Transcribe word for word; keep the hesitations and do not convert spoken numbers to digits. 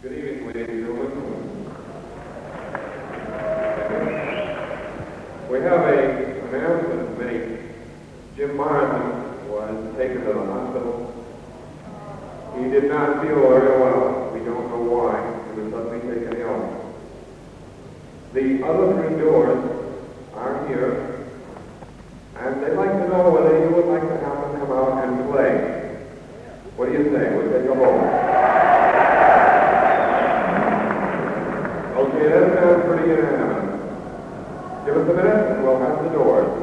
Good evening, ladies and gentlemen. We have a announcement to make. Jim Morrison was taken to the hospital. He did not feel very well. We don't know why. He was suddenly taken ill. The other three doors are here, and they'd like to know whether you would like to have them come out and play. What do you say? We'll take a vote. Okay, that sounds pretty unanimous. Give us a minute, and we'll have the doors.